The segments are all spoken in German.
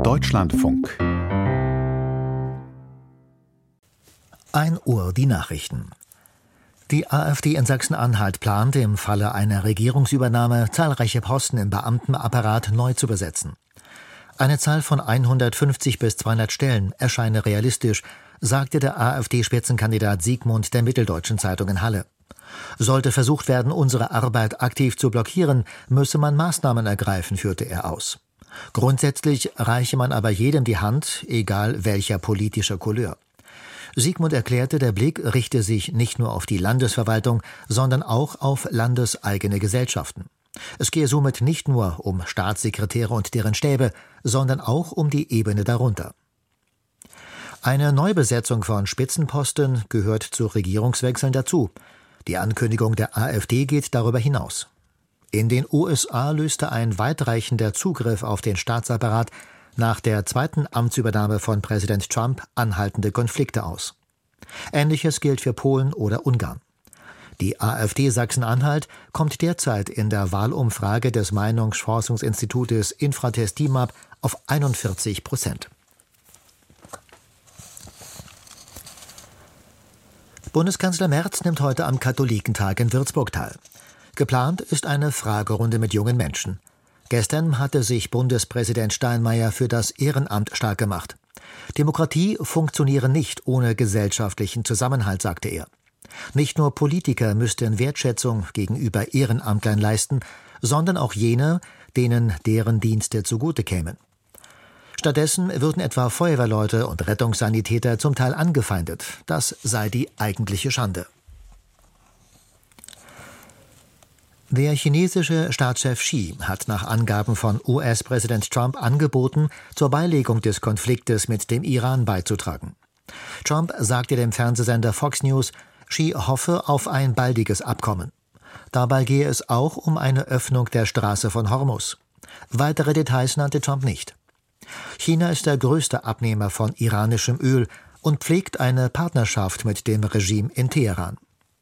Deutschlandfunk. 1 Uhr die Nachrichten. Die AfD in Sachsen-Anhalt plant, im Falle einer Regierungsübernahme zahlreiche Posten im Beamtenapparat neu zu besetzen. Eine Zahl von 150 bis 200 Stellen erscheine realistisch, sagte der AfD-Spitzenkandidat Siegmund der Mitteldeutschen Zeitung in Halle. Sollte versucht werden, unsere Arbeit aktiv zu blockieren, müsse man Maßnahmen ergreifen, führte er aus. Grundsätzlich reiche man aber jedem die Hand, egal welcher politischer Couleur. Siegmund erklärte, der Blick richte sich nicht nur auf die Landesverwaltung, sondern auch auf landeseigene Gesellschaften. Es gehe somit nicht nur um Staatssekretäre und deren Stäbe, sondern auch um die Ebene darunter. Eine Neubesetzung von Spitzenposten gehört zu Regierungswechseln dazu. Die Ankündigung der AfD geht darüber hinaus. In den USA löste ein weitreichender Zugriff auf den Staatsapparat nach der zweiten Amtsübernahme von Präsident Trump anhaltende Konflikte aus. Ähnliches gilt für Polen oder Ungarn. Die AfD Sachsen-Anhalt kommt derzeit in der Wahlumfrage des Meinungsforschungsinstitutes Infratest DIMAP auf 41%. Bundeskanzler Merz nimmt heute am Katholikentag in Würzburg teil. Geplant ist eine Fragerunde mit jungen Menschen. Gestern hatte sich Bundespräsident Steinmeier für das Ehrenamt stark gemacht. Demokratie funktioniere nicht ohne gesellschaftlichen Zusammenhalt, sagte er. Nicht nur Politiker müssten Wertschätzung gegenüber Ehrenamtlern leisten, sondern auch jene, denen deren Dienste zugute kämen. Stattdessen würden etwa Feuerwehrleute und Rettungssanitäter zum Teil angefeindet. Das sei die eigentliche Schande. Der chinesische Staatschef Xi hat nach Angaben von US-Präsident Trump angeboten, zur Beilegung des Konfliktes mit dem Iran beizutragen. Trump sagte dem Fernsehsender Fox News, Xi hoffe auf ein baldiges Abkommen. Dabei gehe es auch um eine Öffnung der Straße von Hormuz. Weitere Details nannte Trump nicht. China ist der größte Abnehmer von iranischem Öl und pflegt eine Partnerschaft mit dem Regime in Teheran.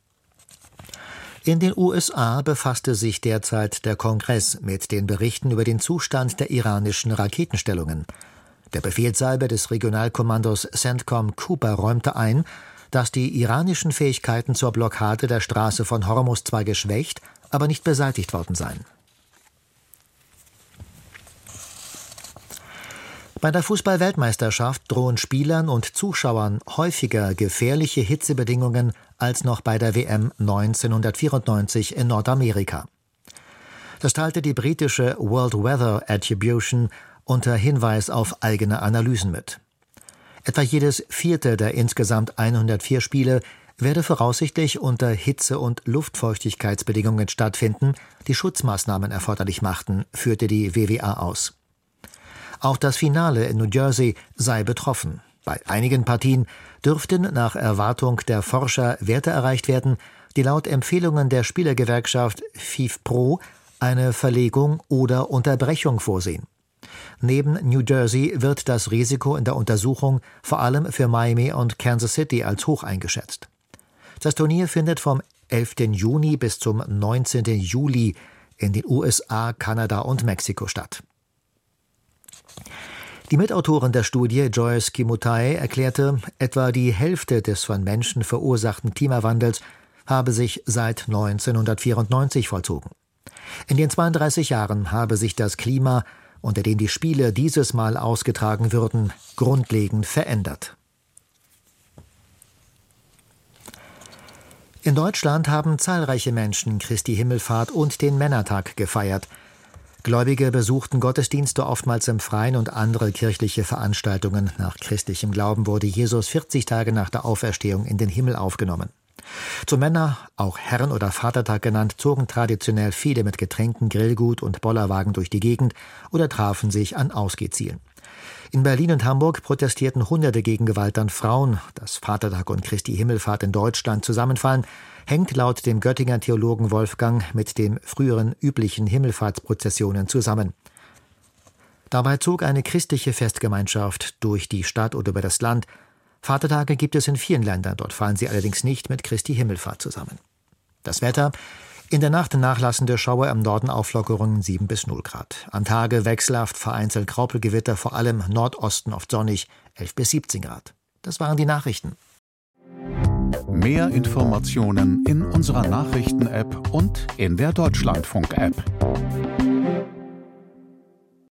In den USA befasste sich derzeit der Kongress mit den Berichten über den Zustand der iranischen Raketenstellungen. Der Befehlshaber des Regionalkommandos CENTCOM Cooper räumte ein, dass die iranischen Fähigkeiten zur Blockade der Straße von Hormuz zwar geschwächt, aber nicht beseitigt worden seien. Bei der Fußball-Weltmeisterschaft drohen Spielern und Zuschauern häufiger gefährliche Hitzebedingungen als noch bei der WM 1994 in Nordamerika. Das teilte die britische World Weather Attribution unter Hinweis auf eigene Analysen mit. Etwa jedes 4. der insgesamt 104 Spiele werde voraussichtlich unter Hitze- und Luftfeuchtigkeitsbedingungen stattfinden, die Schutzmaßnahmen erforderlich machten, führte die WWA aus. Auch das Finale in New Jersey sei betroffen. Bei einigen Partien dürften nach Erwartung der Forscher Werte erreicht werden, die laut Empfehlungen der Spielergewerkschaft FIFPro eine Verlegung oder Unterbrechung vorsehen. Neben New Jersey wird das Risiko in der Untersuchung vor allem für Miami und Kansas City als hoch eingeschätzt. Das Turnier findet vom 11. Juni bis zum 19. Juli in den USA, Kanada und Mexiko statt. Die Mitautorin der Studie, Joyce Kimutai, erklärte, etwa die Hälfte des von Menschen verursachten Klimawandels habe sich seit 1994 vollzogen. In den 32 Jahren habe sich das Klima, unter dem die Spiele dieses Mal ausgetragen würden, grundlegend verändert. In Deutschland haben zahlreiche Menschen Christi Himmelfahrt und den Männertag gefeiert. Gläubige besuchten Gottesdienste oftmals im Freien und andere kirchliche Veranstaltungen. Nach christlichem Glauben wurde Jesus 40 Tage nach der Auferstehung in den Himmel aufgenommen. Zum Männer, auch Herren- oder Vatertag genannt, zogen traditionell viele mit Getränken, Grillgut und Bollerwagen durch die Gegend oder trafen sich an Ausgehzielen. In Berlin und Hamburg protestierten Hunderte gegen Gewalt an Frauen. Dass Vatertag und Christi Himmelfahrt in Deutschland zusammenfallen, hängt laut dem Göttinger Theologen Wolfgang mit den früheren üblichen Himmelfahrtsprozessionen zusammen. Dabei zog eine christliche Festgemeinschaft durch die Stadt oder über das Land. Vatertage gibt es in vielen Ländern, dort fallen sie allerdings nicht mit Christi Himmelfahrt zusammen. Das Wetter: In der Nacht nachlassende Schauer im Norden, Auflockerungen 7 bis 0 Grad. An Tage wechselhaft, vereinzelt Graupelgewitter, vor allem Nordosten oft sonnig, 11 bis 17 Grad. Das waren die Nachrichten. Mehr Informationen in unserer Nachrichten-App und in der Deutschlandfunk-App.